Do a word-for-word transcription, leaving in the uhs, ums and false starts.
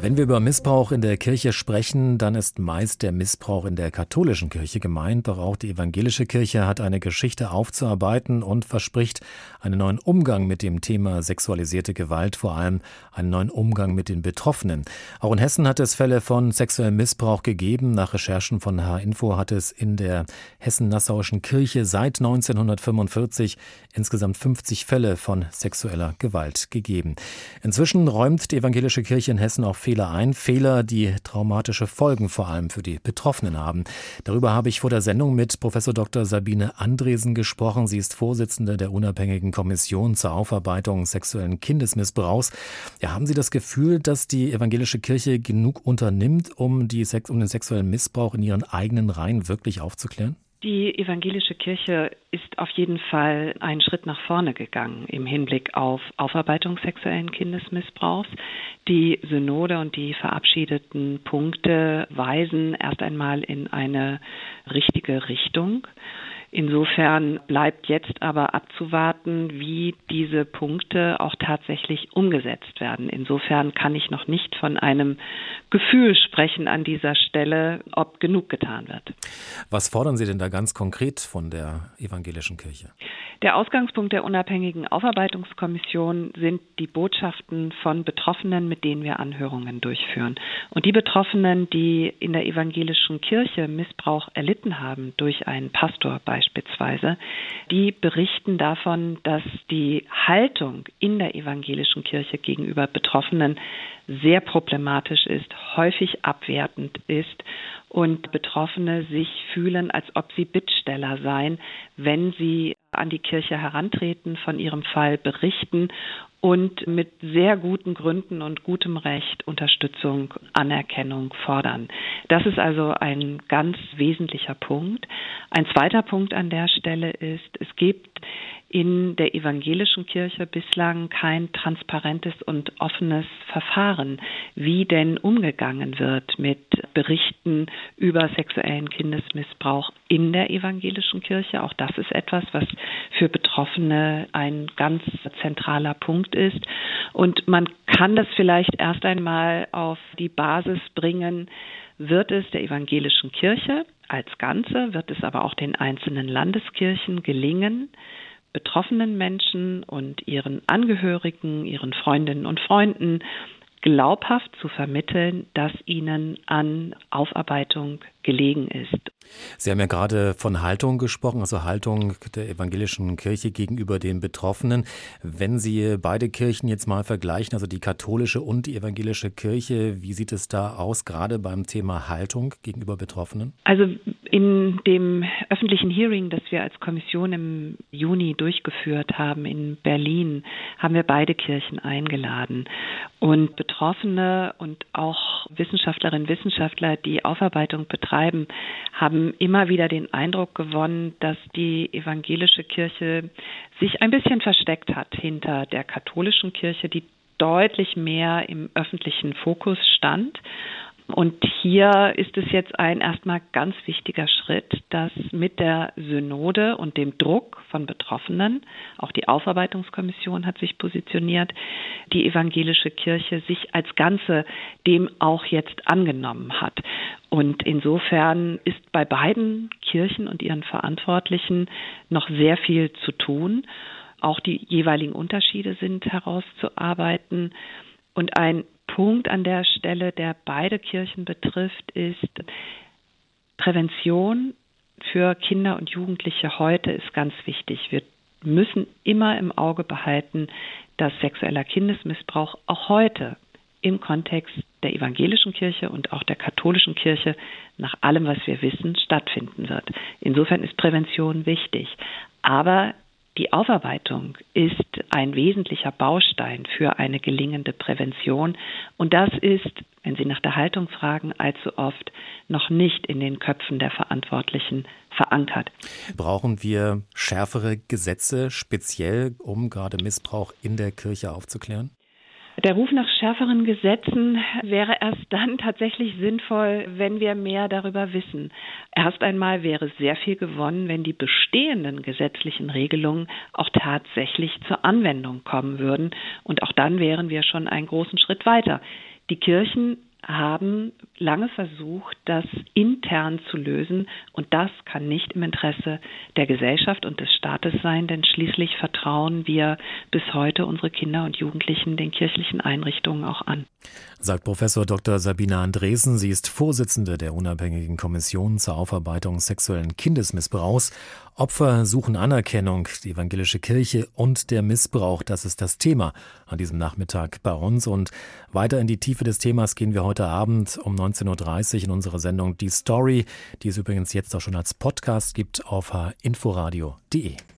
Wenn wir über Missbrauch in der Kirche sprechen, dann ist meist der Missbrauch in der katholischen Kirche gemeint. Doch auch die evangelische Kirche hat eine Geschichte aufzuarbeiten und verspricht einen neuen Umgang mit dem Thema sexualisierte Gewalt, vor allem einen neuen Umgang mit den Betroffenen. Auch in Hessen hat es Fälle von sexuellem Missbrauch gegeben. Nach Recherchen von H-Info hat es in der Hessen-Nassauischen Kirche seit neunzehnhundertfünfundvierzig insgesamt fünfzig Fälle von sexueller Gewalt gegeben. Inzwischen räumt die evangelische Kirche in Hessen auch Fehler ein. Fehler, die traumatische Folgen vor allem für die Betroffenen haben. Darüber habe ich vor der Sendung mit Professor Doktor Sabine Andresen gesprochen. Sie ist Vorsitzende der unabhängigen Kommission zur Aufarbeitung sexuellen Kindesmissbrauchs. Ja, haben Sie das Gefühl, dass die evangelische Kirche genug unternimmt, um, die Sex- um den sexuellen Missbrauch in ihren eigenen Reihen wirklich aufzuklären? Die evangelische Kirche ist auf jeden Fall einen Schritt nach vorne gegangen im Hinblick auf Aufarbeitung sexuellen Kindesmissbrauchs. Die Synode und die verabschiedeten Punkte weisen erst einmal in eine richtige Richtung. Insofern bleibt jetzt aber abzuwarten, wie diese Punkte auch tatsächlich umgesetzt werden. Insofern kann ich noch nicht von einem Gefühl sprechen an dieser Stelle, ob genug getan wird. Was fordern Sie denn da ganz konkret von der evangelischen Kirche? Der Ausgangspunkt der unabhängigen Aufarbeitungskommission sind die Botschaften von Betroffenen, mit denen wir Anhörungen durchführen. Und die Betroffenen, die in der evangelischen Kirche Missbrauch erlitten haben, durch einen Pastor beispielsweise, die berichten davon, dass die Haltung in der evangelischen Kirche gegenüber Betroffenen sehr problematisch ist, häufig abwertend ist und Betroffene sich fühlen, als ob sie Bittsteller seien, wenn sie an die Kirche herantreten, von ihrem Fall berichten und mit sehr guten Gründen und gutem Recht Unterstützung, Anerkennung fordern. Das ist also ein ganz wesentlicher Punkt. Ein zweiter Punkt an der Stelle ist, es gibt in der evangelischen Kirche bislang kein transparentes und offenes Verfahren, wie denn umgegangen wird mit Berichten über sexuellen Kindesmissbrauch in der evangelischen Kirche. Auch das ist etwas, was für Betroffene ein ganz zentraler Punkt ist. Und man kann das vielleicht erst einmal auf die Basis bringen, wird es der evangelischen Kirche als Ganze, wird es aber auch den einzelnen Landeskirchen gelingen, betroffenen Menschen und ihren Angehörigen, ihren Freundinnen und Freunden glaubhaft zu vermitteln, dass ihnen an Aufarbeitung gelegen ist. Sie haben ja gerade von Haltung gesprochen, also Haltung der evangelischen Kirche gegenüber den Betroffenen. Wenn Sie beide Kirchen jetzt mal vergleichen, also die katholische und die evangelische Kirche, wie sieht es da aus, gerade beim Thema Haltung gegenüber Betroffenen? Also in dem öffentlichen Hearing, das wir als Kommission im Juni durchgeführt haben in Berlin, haben wir beide Kirchen eingeladen. Und Betroffene und auch Wissenschaftlerinnen und Wissenschaftler, die Aufarbeitung betreiben, haben immer wieder den Eindruck gewonnen, dass die evangelische Kirche sich ein bisschen versteckt hat hinter der katholischen Kirche, die deutlich mehr im öffentlichen Fokus stand. Und hier ist es jetzt ein erstmal ganz wichtiger Schritt, dass mit der Synode und dem Druck von Betroffenen, auch die Aufarbeitungskommission hat sich positioniert, die evangelische Kirche sich als Ganze dem auch jetzt angenommen hat. Und insofern ist bei beiden Kirchen und ihren Verantwortlichen noch sehr viel zu tun. Auch die jeweiligen Unterschiede sind herauszuarbeiten. Und ein Punkt an der Stelle, der beide Kirchen betrifft, ist Prävention für Kinder und Jugendliche heute ist ganz wichtig. Wir müssen immer im Auge behalten, dass sexueller Kindesmissbrauch auch heute im Kontext der evangelischen Kirche und auch der katholischen Kirche nach allem, was wir wissen, stattfinden wird. Insofern ist Prävention wichtig. Aber die Aufarbeitung ist ein wesentlicher Baustein für eine gelingende Prävention. Und das ist, wenn Sie nach der Haltung fragen, allzu oft noch nicht in den Köpfen der Verantwortlichen verankert. Brauchen wir schärfere Gesetze speziell, um gerade Missbrauch in der Kirche aufzuklären? Der Ruf nach schärferen Gesetzen wäre erst dann tatsächlich sinnvoll, wenn wir mehr darüber wissen. Erst einmal wäre sehr viel gewonnen, wenn die bestehenden gesetzlichen Regelungen auch tatsächlich zur Anwendung kommen würden. Und auch dann wären wir schon einen großen Schritt weiter. Die Kirchen haben lange versucht, das intern zu lösen, und das kann nicht im Interesse der Gesellschaft und des Staates sein, denn schließlich vertrauen wir bis heute unsere Kinder und Jugendlichen den kirchlichen Einrichtungen auch an. Sagt Professor Doktor Sabine Andresen. Sie ist Vorsitzende der unabhängigen Kommission zur Aufarbeitung sexuellen Kindesmissbrauchs. Opfer suchen Anerkennung, die evangelische Kirche und der Missbrauch, das ist das Thema an diesem Nachmittag bei uns. Und weiter in die Tiefe des Themas gehen wir heute Abend um neunzehn Uhr dreißig in unserer Sendung Die Story, die es übrigens jetzt auch schon als Podcast gibt auf h inforadio punkt de.